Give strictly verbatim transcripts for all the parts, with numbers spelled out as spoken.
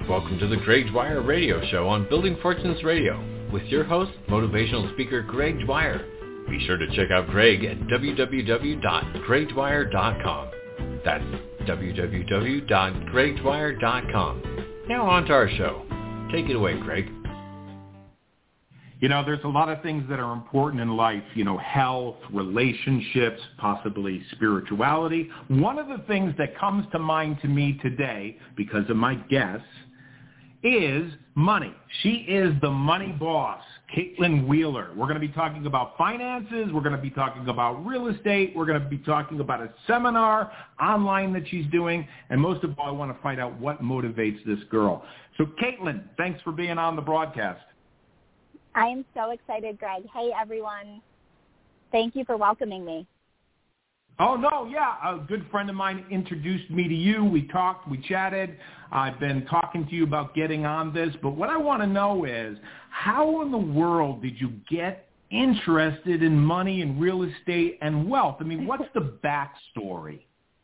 Welcome to the Greg Dwyer Radio Show on Building Fortunes Radio with your host, motivational speaker Greg Dwyer. Be sure to check out Greg at w w w dot greg dwyer dot com. That's w w w dot greg dwyer dot com. Now on to our show. Take it away, Greg. You know, there's a lot of things that are important in life, you know, health, relationships, possibly spirituality. One of the things that comes to mind to me today, because of my guess, is money. She is the money boss, Caitlin Wheeler. We're going to be talking about finances. We're going to be talking about real estate. We're going to be talking about a seminar online that she's doing. And most of all, I want to find out what motivates this girl. So, Caitlin, thanks for being on the broadcast. I am so excited, Greg. Hey, everyone. Thank you for welcoming me. Oh, no, yeah. A good friend of mine introduced me to you. We talked, we chatted. I've been talking to you about getting on this. But what I want to know is, how in the world did you get interested in money and real estate and wealth? I mean, what's the backstory?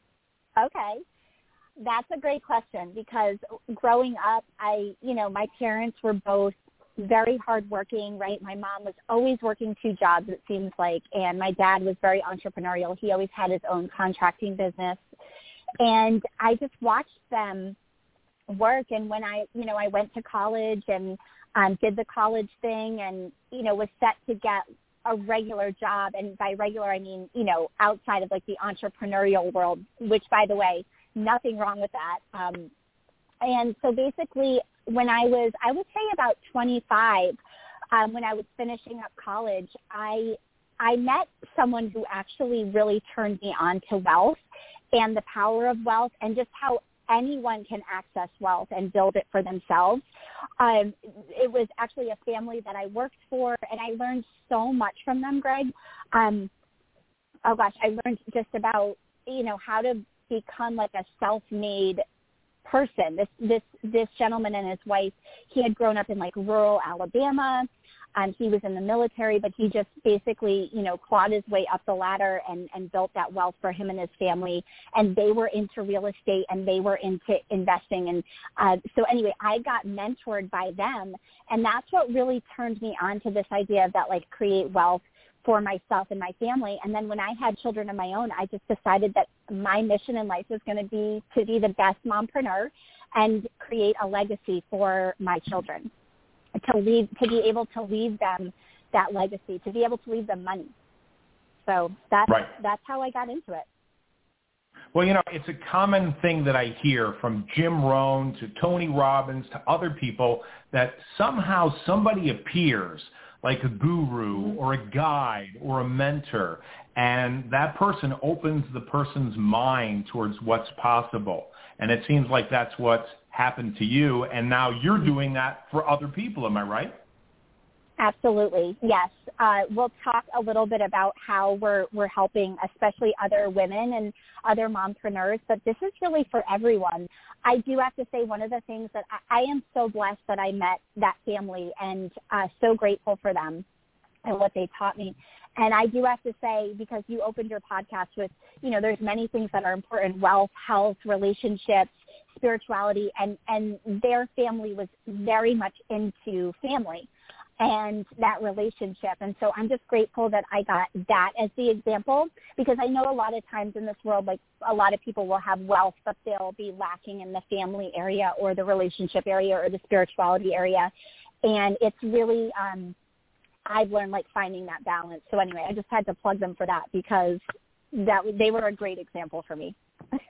Okay. That's a great question because growing up, I, you know, my parents were both very hardworking, right? My mom was always working two jobs, it seems like, and my dad was very entrepreneurial. He always had his own contracting business. And I just watched them work. And when I, you know, I went to college and um, did the college thing and, you know, was set to get a regular job. And by regular, I mean, you know, outside of like the entrepreneurial world, which, by the way, nothing wrong with that. Um, and so basically, when I was, I would say about twenty-five, um, when I was finishing up college, I I met someone who actually really turned me on to wealth and the power of wealth and just how anyone can access wealth and build it for themselves. Um, it was actually a family that I worked for, and I learned so much from them, Greg. Um, oh, gosh, I learned just about, you know, how to become like a self-made person. This this this gentleman and his wife, he had grown up in like rural Alabama. Um, he was in the military, but he just basically, you know, clawed his way up the ladder and, and built that wealth for him and his family. And they were into real estate and they were into investing. And uh, so anyway, I got mentored by them. And that's what really turned me on to this idea of that, like, create wealth for myself and my family. And then when I had children of my own, I just decided that my mission in life was going to be to be the best mompreneur and create a legacy for my children, to leave, to be able to leave them that legacy, to be able to leave them money. So that's, right. that's how I got into it. Well, you know, it's a common thing that I hear from Jim Rohn to Tony Robbins to other people that somehow somebody appears like a guru or a guide or a mentor, and that person opens the person's mind towards what's possible. And it seems like that's what's happened to you, and now you're doing that for other people. Am I right? Absolutely, yes. Uh, we'll talk a little bit about how we're we're helping, especially other women and other mompreneurs, but this is really for everyone. I do have to say one of the things that I, I am so blessed that I met that family and uh, so grateful for them and what they taught me. And I do have to say, because you opened your podcast with, you know, there's many things that are important: wealth, health, relationships, spirituality, and, and their family was very much into family and that relationship. And so I'm just grateful that I got that as the example, because I know a lot of times in this world, like, a lot of people will have wealth, but they'll be lacking in the family area or the relationship area or the spirituality area. And it's really, um, I've learned, like, finding that balance. So anyway, I just had to plug them for that because that they were a great example for me.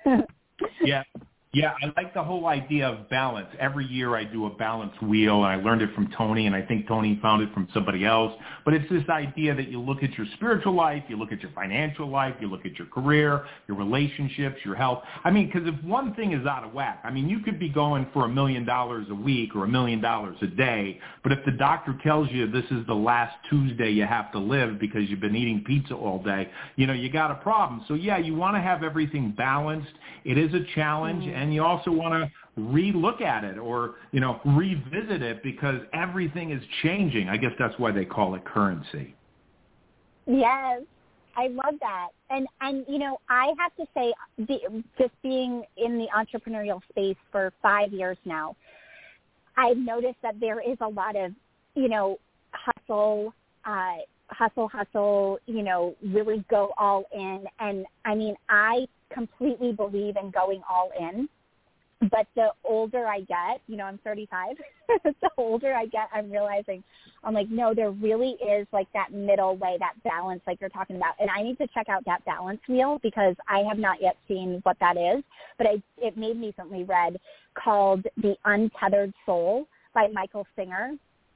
Yeah. Yeah, I like the whole idea of balance. Every year I do a balance wheel, and I learned it from Tony, and I think Tony found it from somebody else. But it's this idea that you look at your spiritual life, you look at your financial life, you look at your career, your relationships, your health. I mean, because if one thing is out of whack, I mean, you could be going for a million dollars a week or a million dollars a day, but if the doctor tells you this is the last Tuesday you have to live because you've been eating pizza all day, you know, you got a problem. So, yeah, you want to have everything balanced. It is a challenge, mm-hmm. and you also want to re-look at it or, you know, revisit it because everything is changing. I guess that's why they call it currency. Yes, I love that. And, and you know, I have to say, the, just being in the entrepreneurial space for five years now, I've noticed that there is a lot of, you know, hustle, uh, hustle, hustle, you know, really go all in. And I mean, I completely believe in going all in. But the older I get, you know, I'm thirty-five, the older I get, I'm realizing, I'm like, no, there really is like that middle way, that balance like you're talking about. And I need to check out that balance wheel because I have not yet seen what that is. But I, it made me recently read called The Untethered Soul by Michael Singer.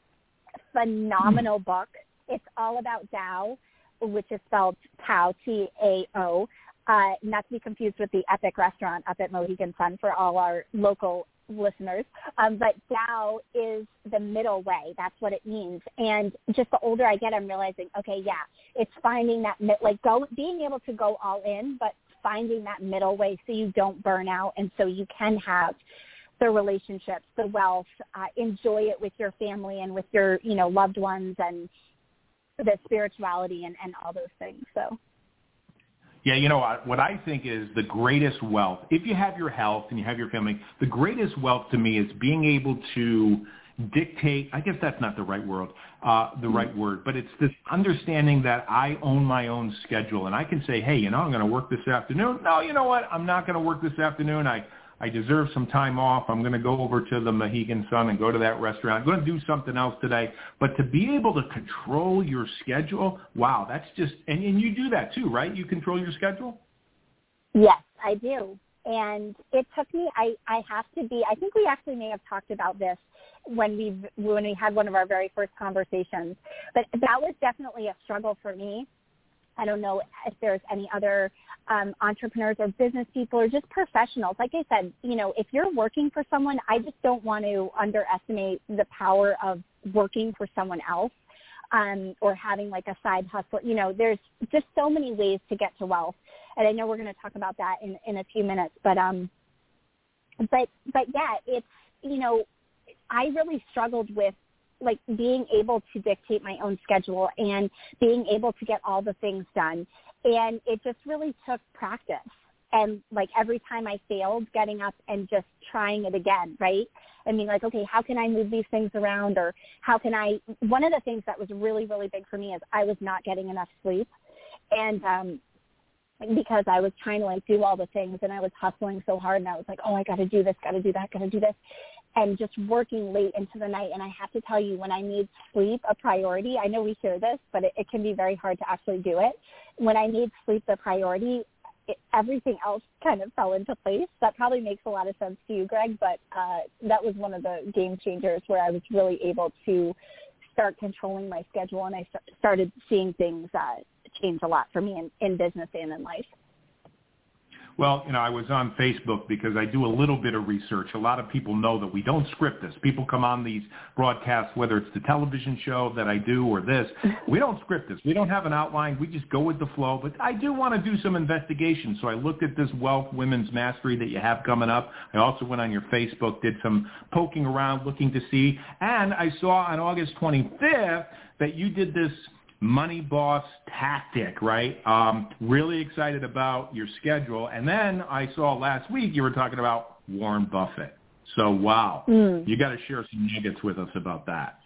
Phenomenal book. It's all about Tao, which is spelled Tao, T A O. Uh, not to be confused with the Epic restaurant up at Mohegan Sun for all our local listeners. Um, but Tao is the middle way. That's what it means. And just the older I get, I'm realizing, okay, yeah, it's finding that, like go, being able to go all in, but finding that middle way so you don't burn out and so you can have the relationships, the wealth, uh, enjoy it with your family and with your, you know, loved ones and the spirituality and, and all those things. So. Yeah, you know, what I think is the greatest wealth, if you have your health and you have your family, the greatest wealth to me is being able to dictate, I guess that's not the right word, uh, the right word, but it's this understanding that I own my own schedule and I can say, hey, you know, I'm going to work this afternoon. No, you know what? I'm not going to work this afternoon. I, I deserve some time off. I'm going to go over to the Mohegan Sun and go to that restaurant. I'm going to do something else today. But to be able to control your schedule, wow, that's just, and, and you do that too, right? You control your schedule? Yes, I do. And it took me, I, I have to be, I think we actually may have talked about this when we when we had one of our very first conversations. But that was definitely a struggle for me. I don't know if there's any other um, entrepreneurs or business people or just professionals. Like I said, you know, if you're working for someone, I just don't want to underestimate the power of working for someone else um, or having like a side hustle. You know, there's just so many ways to get to wealth. And I know we're going to talk about that in, in a few minutes. But, um, but, but yeah, it's, you know, I really struggled with like being able to dictate my own schedule and being able to get all the things done. And it just really took practice. And like every time I failed, getting up and just trying it again, right? I mean, like, okay, how can I move these things around? Or how can I, one of the things that was really, really big for me is I was not getting enough sleep. And, um, because I was trying to like do all the things and I was hustling so hard and I was like, oh, I got to do this, got to do that, got to do this. And just working late into the night. And I have to tell you, when I made sleep a priority, I know we hear this, but it, it can be very hard to actually do it. When I made sleep the priority, it, everything else kind of fell into place. That probably makes a lot of sense to you, Greg, but uh, that was one of the game changers where I was really able to start controlling my schedule, and I st- started seeing things uh, change a lot for me in, in business and in life. Well, you know, I was on Facebook because I do a little bit of research. A lot of people know that we don't script this. People come on these broadcasts, whether it's the television show that I do or this, we don't script this. We don't have an outline. We just go with the flow. But I do want to do some investigation. So I looked at this Wealth Women's Mastery that you have coming up. I also went on your Facebook, did some poking around, looking to see. And I saw on August twenty-fifth that you did this Money Boss tactic, right? Um, really excited about your schedule. And then I saw last week you were talking about Warren Buffett. So, wow. Mm. You got to share some nuggets with us about that.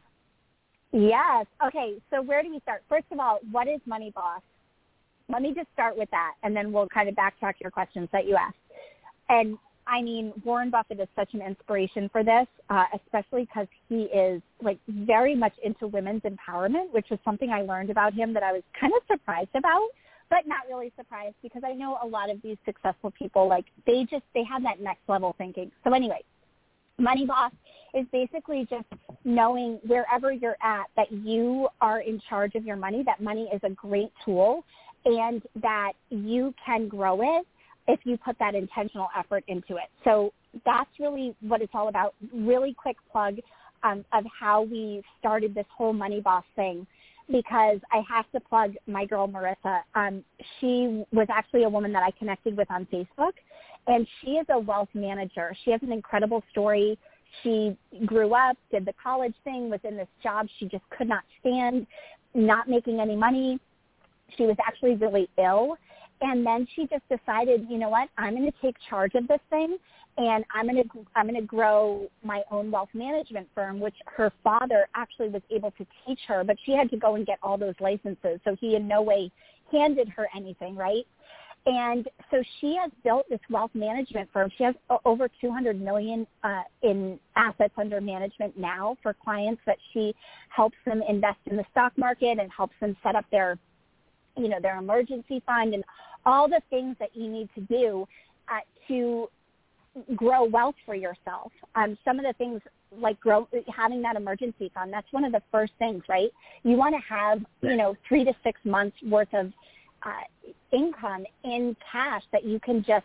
Yes. Okay, so where do we start? First of all, what is Money Boss? Let me just start with that, and then we'll kind of backtrack your questions that you asked. And I mean, Warren Buffett is such an inspiration for this, uh, especially because he is like very much into women's empowerment, which was something I learned about him that I was kind of surprised about, but not really surprised because I know a lot of these successful people, like they just, they have that next level thinking. So anyway, Money Boss is basically just knowing wherever you're at that you are in charge of your money, that money is a great tool and that you can grow it if you put that intentional effort into it. So that's really what it's all about. Really quick plug um, of how we started this whole Money Boss thing, because I have to plug my girl Marissa. Um, she was actually a woman that I connected with on Facebook, and she is a wealth manager. She has an incredible story. She grew up, did the college thing, was in this job she just could not stand, not making any money. She was actually really ill. And then she just decided, you know what, I'm going to take charge of this thing, and I'm going to I'm going to grow my own wealth management firm, which her father actually was able to teach her, but she had to go and get all those licenses. So he in no way handed her anything, right? And so she has built this wealth management firm. She has over two hundred million dollars uh, in assets under management now for clients that she helps them invest in the stock market and helps them set up their, you know, their emergency fund and all the things that you need to do uh, to grow wealth for yourself. Um, some of the things like grow, having that emergency fund, that's one of the first things, right? You want to have, you know, three to six months worth of uh, income in cash that you can just,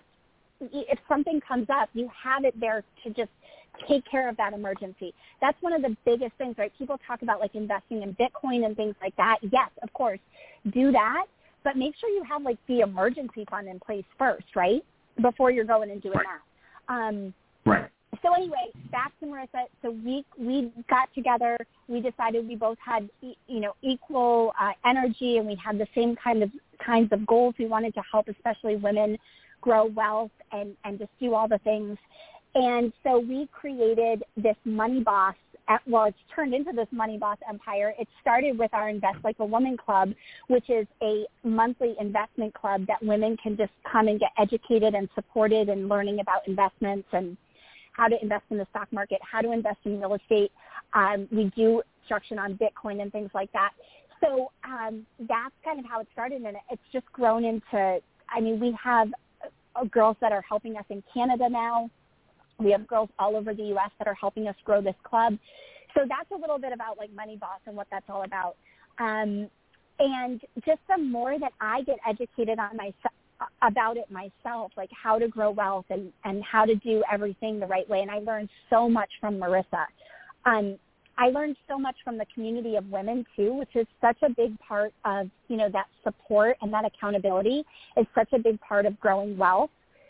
if something comes up, you have it there to just take care of that emergency. That's one of the biggest things, right? People talk about like investing in Bitcoin and things like that. Yes, of course, do that, but make sure you have like the emergency fund in place first, right? Before you're going and doing right. that. Um, right. So anyway, back to Marissa. So we we got together. We decided we both had you know equal uh, energy, and we had the same kind of kinds of goals. We wanted to help, especially women, grow wealth and and just do all the things. And so we created this Money Boss. Well, it's turned into this Money Boss empire. It started with our Invest Like a Woman Club, which is a monthly investment club that women can just come and get educated and supported in learning about investments and how to invest in the stock market, how to invest in real estate. Um, we do instruction on Bitcoin and things like that. So um, that's kind of how it started, and it's just grown into, I mean, we have uh, girls that are helping us in Canada now. We have girls all over the U S that are helping us grow this club. So that's a little bit about like Money Boss and what that's all about. Um, and just the more that I get educated on myself, about it myself, like how to grow wealth and, and how to do everything the right way. And I learned so much from Marissa. Um, I learned so much from the community of women too, which is such a big part of, you know, that support and that accountability is such a big part of growing wealth.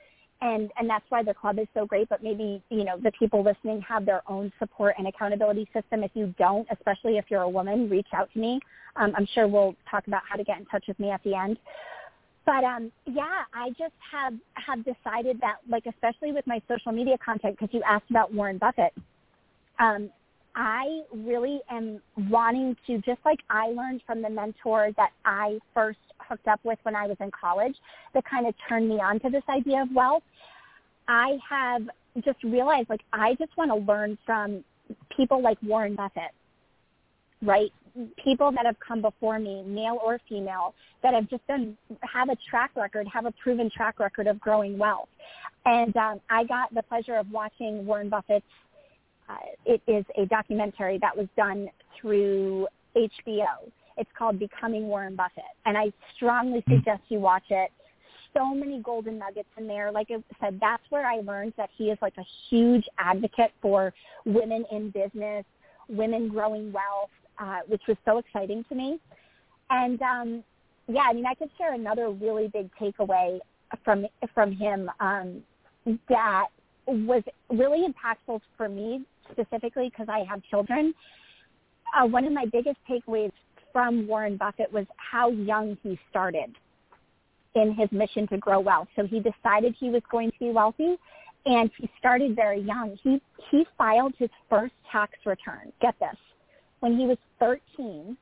And and that's why the club is so great, but maybe, you know, the people listening have their own support and accountability system. If you don't, especially if you're a woman, reach out to me. Um, I'm sure we'll talk about how to get in touch with me at the end. But, um, yeah, I just have, have decided that, like, especially with my social media content, because you asked about Warren Buffett, um, I really am wanting to, just like I learned from the mentor that I first hooked up with when I was in college that kind of turned me on to this idea of wealth, I have just realized, like, I just want to learn from people like Warren Buffett, right? People that have come before me, male or female, that have just done, have a track record, have a proven track record of growing wealth. And um, I got the pleasure of watching Warren Buffett's, uh, it is a documentary that was done through H B O. It's called Becoming Warren Buffett. And I strongly suggest you watch it. So many golden nuggets in there. Like I said, that's where I learned that he is like a huge advocate for women in business, women growing wealth, uh, which was so exciting to me. And, um, yeah, I mean, I could share another really big takeaway from from him um, that was really impactful for me specifically because I have children. Uh, one of my biggest takeaways from Warren Buffett was how young he started in his mission to grow wealth. So he decided he was going to be wealthy, and he started very young. He he filed his first tax return, get this, when he was thirteen,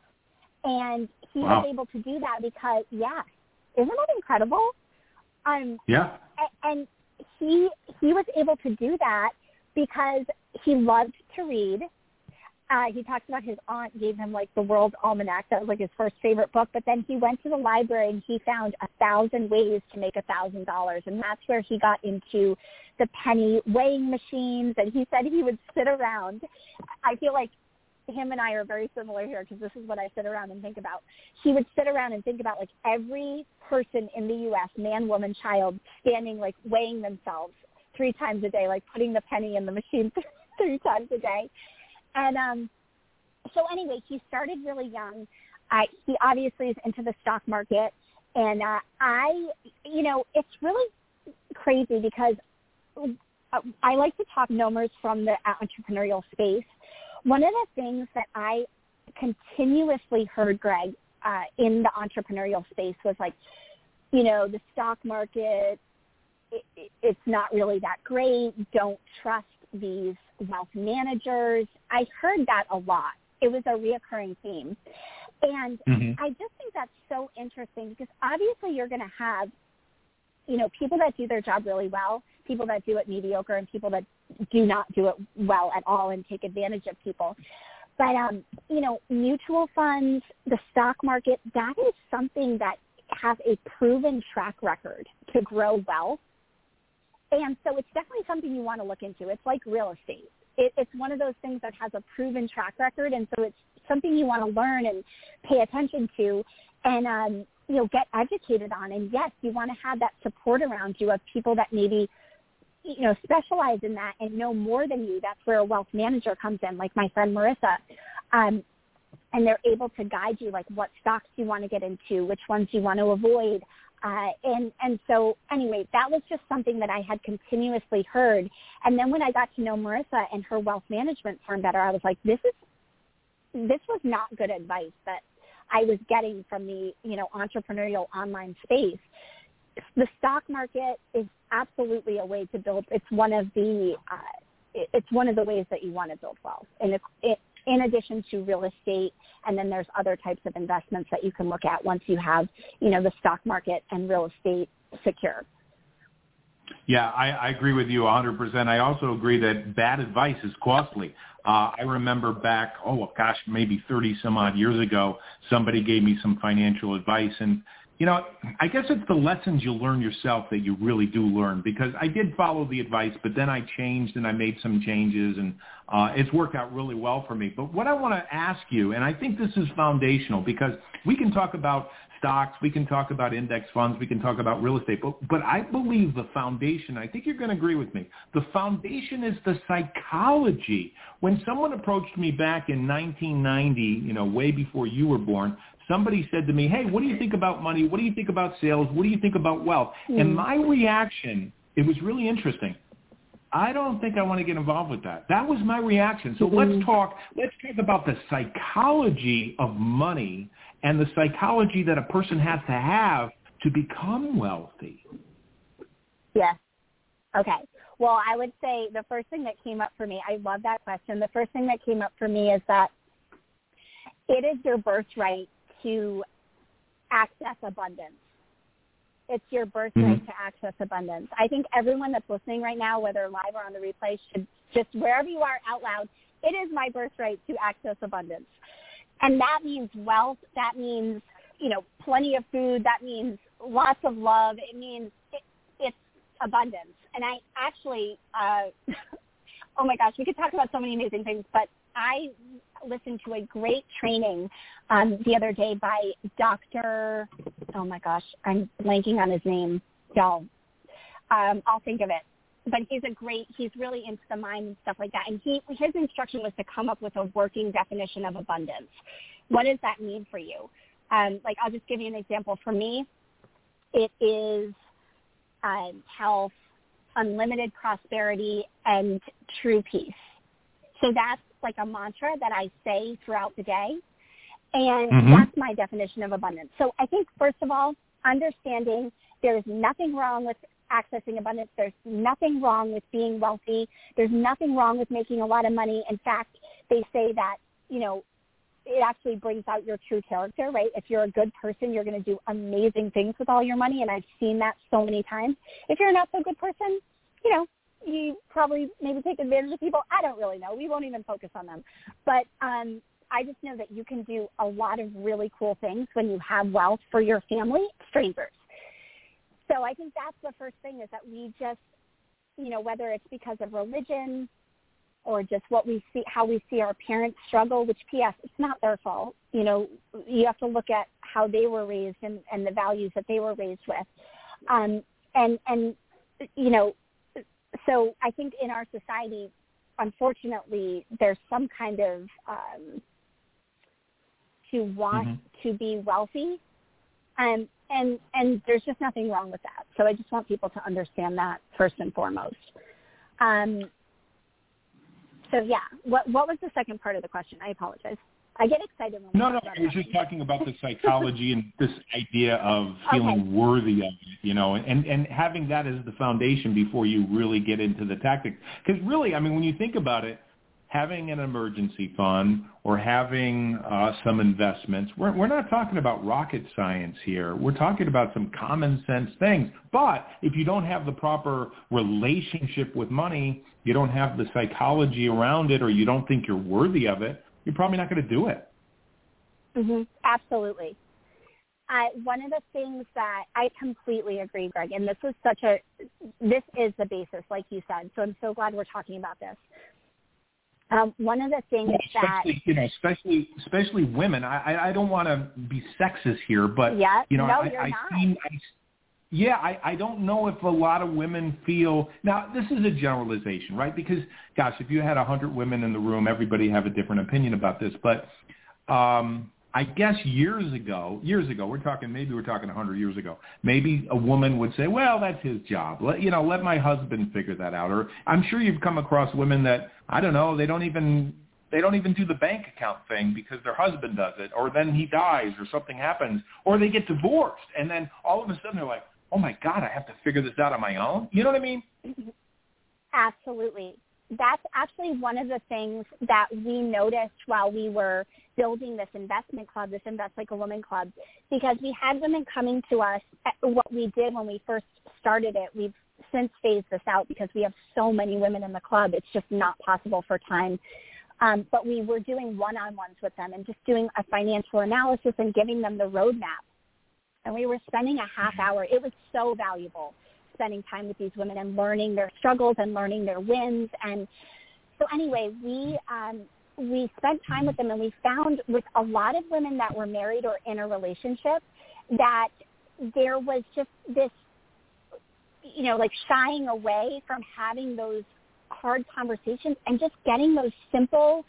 and he wow. was able to do that because, yeah, isn't that incredible? Um, yeah. And he he was able to do that because he loved to read. Uh, he talks about his aunt gave him, like, the World's Almanac. That was, like, his first favorite book. But then he went to the library and he found a thousand ways to make a thousand dollars. And that's where he got into the penny weighing machines. And he said he would sit around. I feel like him and I are very similar here because this is what I sit around and think about. He would sit around and think about, like, every person in the U S, man, woman, child, standing, like, weighing themselves three times a day, like putting the penny in the machine three times a day. And um, so anyway, he started really young. Uh, he obviously is into the stock market. And uh, I, you know, it's really crazy because I like to talk numbers from the entrepreneurial space. One of the things that I continuously heard, Greg, uh, in the entrepreneurial space was like, you know, the stock market, it, it, it's not really that great. Don't trust these wealth managers. I heard that a lot. It was a reoccurring theme. And mm-hmm. I just think that's so interesting because obviously you're going to have, you know, people that do their job really well, people that do it mediocre, and people that do not do it well at all and take advantage of people. But, um, you know, mutual funds, the stock market, that is something that has a proven track record to grow wealth. And so it's definitely something you want to look into. It's like real estate. It, it's one of those things that has a proven track record, and so it's something you want to learn and pay attention to and, um, you know, get educated on. And, yes, you want to have that support around you of people that maybe, you know, specialize in that and know more than you. That's where a wealth manager comes in, like my friend Marissa. Um, and they're able to guide you, like what stocks you want to get into, which ones you want to avoid. Uh, and, and so anyway, that was just something that I had continuously heard. And then when I got to know Marissa and her wealth management firm better, I was like, this is, this was not good advice that I was getting from the, you know, entrepreneurial online space. The stock market is absolutely a way to build. It's one of the, uh, it's one of the ways that you want to build wealth. And it, it, in addition to real estate, and then there's other types of investments that you can look at once you have, you know, the stock market and real estate secure. Yeah, I, I agree with you one hundred percent. I also agree that bad advice is costly. Uh, I remember back, oh, gosh, maybe thirty some odd years ago, somebody gave me some financial advice. And, you know, I guess it's the lessons you learn yourself that you really do learn, because I did follow the advice, but then I changed and I made some changes, and uh, it's worked out really well for me. But what I want to ask you, and I think this is foundational, because we can talk about stocks, we can talk about index funds, we can talk about real estate, but, but I believe the foundation, I think you're going to agree with me, the foundation is the psychology. When someone approached me back in nineteen ninety, you know, way before you were born, somebody said to me, hey, what do you think about money? What do you think about sales? What do you think about wealth? Mm. And my reaction, it was really interesting. I don't think I want to get involved with that. That was my reaction. So mm-hmm. let's talk, let's talk about the psychology of money and the psychology that a person has to have to become wealthy. Yes. Okay. Well, I would say the first thing that came up for me, I love that question. The first thing that came up for me is that it is your birthright to access abundance. It's your birthright mm-hmm. to access abundance. I think everyone that's listening right now, whether live or on the replay, should just, wherever you are, out loud, it is my birthright to access abundance. And that means wealth. That means, you know, plenty of food. That means lots of love. It means it, it's abundance. And I actually, uh, oh my gosh, we could talk about so many amazing things, but I listened to a great training um, the other day by Doctor Oh my gosh, I'm blanking on his name, y'all. Um, I'll think of it. But he's a great, he's really into the mind and stuff like that. And he, his instruction was to come up with a working definition of abundance. What does that mean for you? Um, like, I'll just give you an example. For me, it is uh, health, unlimited prosperity, and true peace. So that's like a mantra that I say throughout the day. And mm-hmm. that's my definition of abundance. So I think, first of all, understanding there is nothing wrong with accessing abundance. There's nothing wrong with being wealthy. There's nothing wrong with making a lot of money. In fact, they say that, you know, it actually brings out your true character, right? If you're a good person, you're going to do amazing things with all your money, and I've seen that so many times. If you're a not so good person, you know, you probably maybe take advantage of people. I don't really know. We won't even focus on them. But um, I just know that you can do a lot of really cool things when you have wealth for your family, strangers. So I think that's the first thing, is that we just, you know, whether it's because of religion or just what we see, how we see our parents struggle, which P S, it's not their fault. You know, you have to look at how they were raised and, and the values that they were raised with. Um, and, and, you know, so I think in our society, unfortunately, there's some kind of um, to want mm-hmm. to be wealthy. Um, and, and there's just nothing wrong with that. So I just want people to understand that first and foremost. Um, so, yeah, what, what was the second part of the question? I apologize. I get excited when we No, talk no, about I was money. just talking about the psychology and this idea of feeling Okay. worthy of it, you know, and, and having that as the foundation before you really get into the tactics. Because really, I mean, when you think about it, having an emergency fund or having uh, some investments, we're, we're not talking about rocket science here. We're talking about some common sense things. But if you don't have the proper relationship with money, you don't have the psychology around it, or you don't think you're worthy of it, you're probably not going to do it. Mm-hmm. Absolutely. Uh, one of the things that I completely agree, Greg, and this was such a, this is the basis, like you said, so I'm so glad we're talking about this. Um, one of the things well, especially, that, you know, especially, especially women, I, I, I don't want to be sexist here, but, yeah, you know, no, I, you're I not. seen, I, yeah, I, I don't know if a lot of women feel, now this is a generalization, right? Because, gosh, if you had a hundred women in the room, everybody have a different opinion about this, but, um, I guess years ago, years ago, we're talking, maybe we're talking a hundred years ago, maybe a woman would say, well, that's his job. Let, you know, let my husband figure that out. Or I'm sure you've come across women that, I don't know, they don't even, they don't even do the bank account thing because their husband does it, or then he dies or something happens, or they get divorced. And then all of a sudden they're like, oh my God, I have to figure this out on my own. You know what I mean? Absolutely. That's actually one of the things that we noticed while we were building this investment club, this Invest Like a Woman club, because we had women coming to us. What we did when we first started it, we've since phased this out because we have so many women in the club. It's just not possible for time. Um, but we were doing one-on-ones with them and just doing a financial analysis and giving them the roadmap. And we were spending a half hour. It was so valuable, spending time with these women and learning their struggles and learning their wins. And so anyway, we um, we spent time with them, and we found with a lot of women that were married or in a relationship that there was just this, you know, like shying away from having those hard conversations and just getting those simple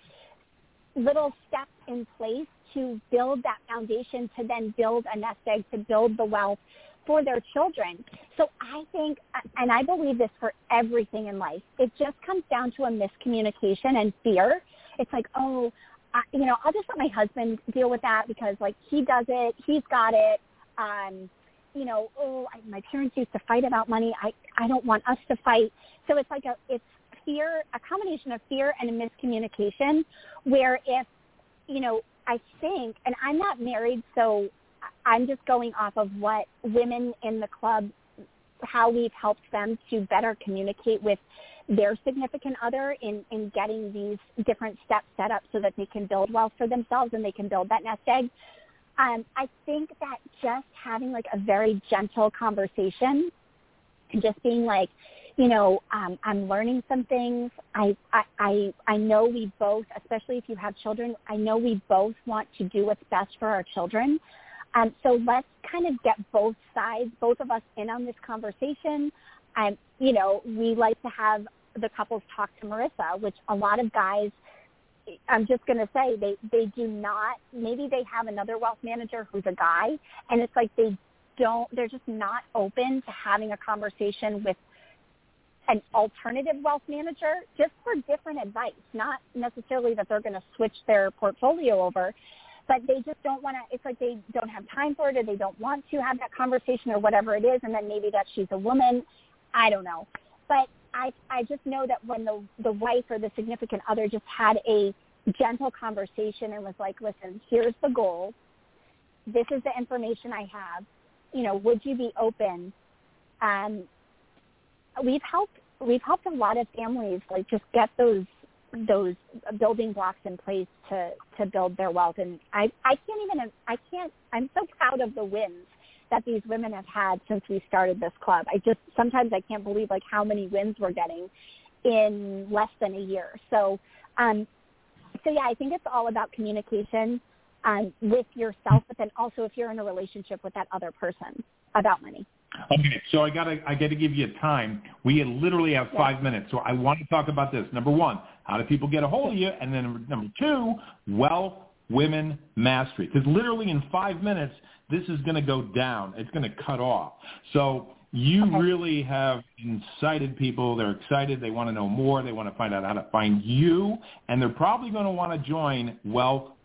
little steps in place to build that foundation, to then build a nest egg, to build the wealth for their children. So I think, and I believe this for everything in life, it just comes down to a miscommunication and fear. It's like, oh, I, you know, I'll just let my husband deal with that because, like, he does it, he's got it. Um, you know, oh, I, my parents used to fight about money. I, I don't want us to fight. So it's like a, it's fear, a combination of fear and a miscommunication where if, you know, I think, and I'm not married, so I'm just going off of what women in the club, how we've helped them to better communicate with their significant other in, in getting these different steps set up so that they can build wealth for themselves and they can build that nest egg. Um, I think that just having like a very gentle conversation and just being like, you know, um, I'm learning some things. I, I, I, I know we both, especially if you have children, I know we both want to do what's best for our children. Um, so let's kind of get both sides, both of us in on this conversation. Um, you know, we like to have the couples talk to Marissa, which a lot of guys, I'm just going to say, they, they do not, maybe they have another wealth manager who's a guy, and it's like they don't, they're just not open to having a conversation with an alternative wealth manager just for different advice, not necessarily that they're going to switch their portfolio over, but they just don't want to, it's like they don't have time for it or they don't want to have that conversation or whatever it is, and then maybe that she's a woman. I don't know. But I I just know that when the, the wife or the significant other just had a gentle conversation and was like, listen, here's the goal. This is the information I have. You know, would you be open? Um, we've helped we've helped a lot of families like just get those those building blocks in place to, to build their wealth. And I, I can't even, I can't, I'm so proud of the wins that these women have had since we started this club. I just, sometimes I can't believe like how many wins we're getting in less than a year. So, um, so yeah, I think it's all about communication um, with yourself, but then also if you're in a relationship with that other person about money. Okay, so I gotta I gotta give you a time. We literally have five yeah. minutes, so I want to talk about this. Number one, how do people get a hold of you? And then number two, wealth, women, mastery. Because literally in five minutes, this is going to go down. It's going to cut off. So you okay. really have incited people. They're excited. They want to know more. They want to find out how to find you, and they're probably going to want to join Wealth,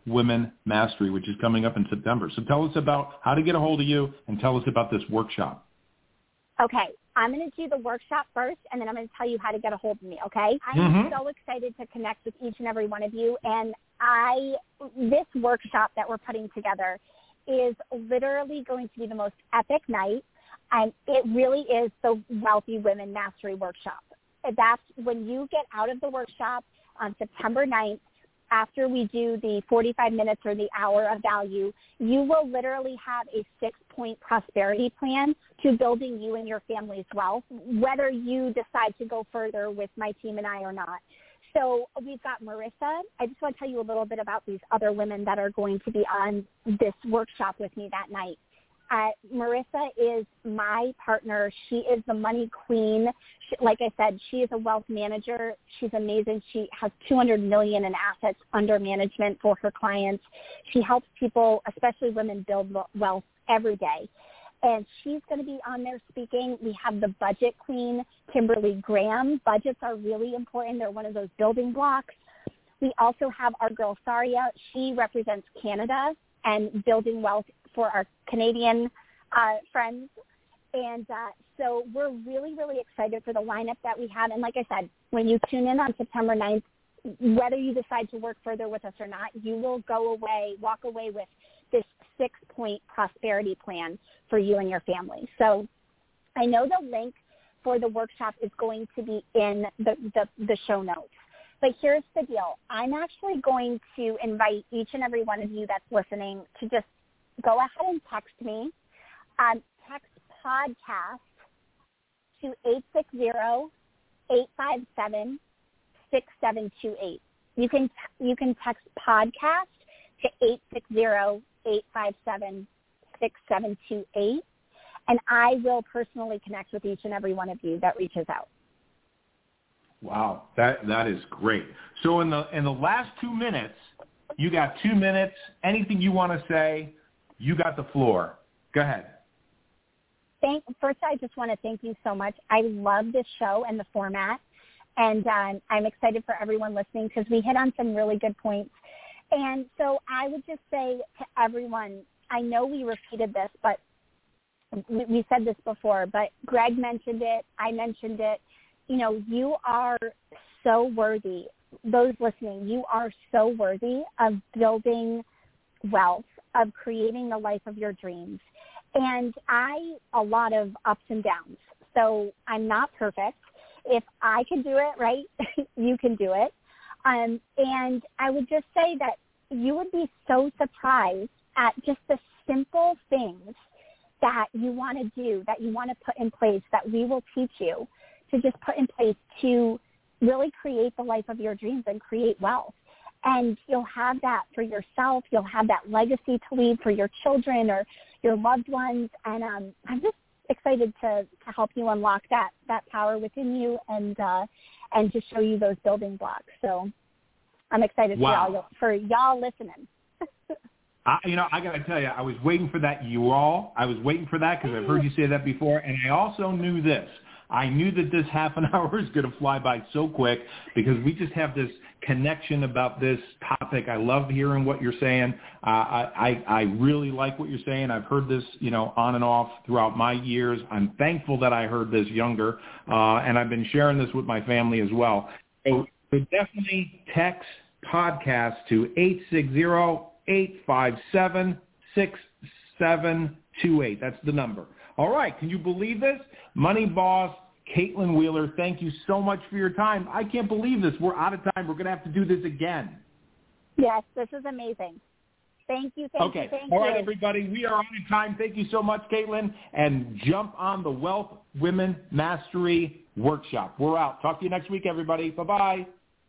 Women Mastery, which is coming up in September. So tell us about how to get a hold of you and tell us about this workshop. Okay. I'm going to do the workshop first, and then I'm going to tell you how to get a hold of me, okay? I'm Mm-hmm. so excited to connect with each and every one of you, and I this workshop that we're putting together is literally going to be the most epic night, and it really is the Wealthy Women Mastery Workshop. That's when you get out of the workshop on September ninth, after we do the forty-five minutes or the hour of value, you will literally have a six-point prosperity plan to building you and your family's wealth, whether you decide to go further with my team and I or not. So we've got Marissa. I just want to tell you a little bit about these other women that are going to be on this workshop with me that night. Uh, Marissa is my partner. She is the money queen. She, like I said, she is a wealth manager. She's amazing. She has two hundred million dollars in assets under management for her clients. She helps people, especially women, build wealth every day. And she's going to be on there speaking. We have the budget queen, Kimberly Graham. Budgets are really important. They're one of those building blocks. We also have our girl, Saria. She represents Canada and building wealth for our Canadian uh, friends. And uh, so we're really, really excited for the lineup that we have. And like I said, when you tune in on September ninth, whether you decide to work further with us or not, you will go away, walk away with this six-point prosperity plan for you and your family. So I know the link for the workshop is going to be in the, the, the show notes. But here's the deal. I'm actually going to invite each and every one of you that's listening to just go ahead and text me. Um, text podcast to eight six zero, eight five seven, six seven two eight. You can you can text podcast to eight six zero, eight five seven, six seven two eight, and I will personally connect with each and every one of you that reaches out. Wow, that that is great. So in the in the last two minutes, you got two minutes. Anything you want to say, you got the floor. Go ahead. Thank, first, I just want to thank you so much. I love this show and the format, and um, I'm excited for everyone listening because we hit on some really good points. And so I would just say to everyone, I know we repeated this, but we, we said this before, but Greg mentioned it, I mentioned it. You know, you are so worthy. Those listening, you are so worthy of building wealth, of creating the life of your dreams. And I, a lot of ups and downs. So I'm not perfect. If I can do it, right, you can do it. Um, and I would just say that you would be so surprised at just the simple things that you want to do, that you want to put in place, that we will teach you to just put in place to really create the life of your dreams and create wealth. And you'll have that for yourself. You'll have that legacy to leave for your children or your loved ones. And um, I'm just excited to, to help you unlock that, that power within you and uh, and to show you those building blocks. So I'm excited Wow. for y'all, for y'all listening. I, you know, I got to tell you, I was waiting for that you all. I was waiting for that because I've heard you say that before. And I also knew this. I knew that this half an hour is going to fly by so quick because we just have this connection about this topic. I love hearing what you're saying. Uh, I, I, I really like what you're saying. I've heard this, you know, on and off throughout my years. I'm thankful that I heard this younger, uh, and I've been sharing this with my family as well. So, so definitely text podcast to eight six zero, eight five seven, six seven two eight. That's the number. All right. Can you believe this? Money Boss, Caitlin Wheeler, thank you so much for your time. I can't believe this. We're out of time. We're going to have to do this again. Yes, this is amazing. Thank you. Thank okay. you. Thank All you. right, everybody. We are on time. Thank you so much, Caitlin. And jump on the Wealth Women Mastery Workshop. We're out. Talk to you next week, everybody. Bye-bye.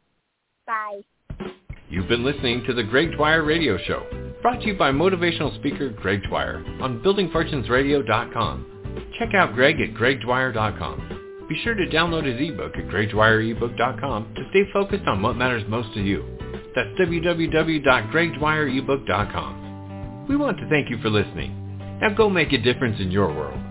Bye. You've been listening to the Greg Dwyer Radio Show, brought to you by motivational speaker Greg Dwyer on building fortunes radio dot com. Check out Greg at greg dwyer dot com. Be sure to download his ebook at greg dwyer ebook dot com to stay focused on what matters most to you. That's w w w dot greg dwyer ebook dot com. We want to thank you for listening. Now go make a difference in your world.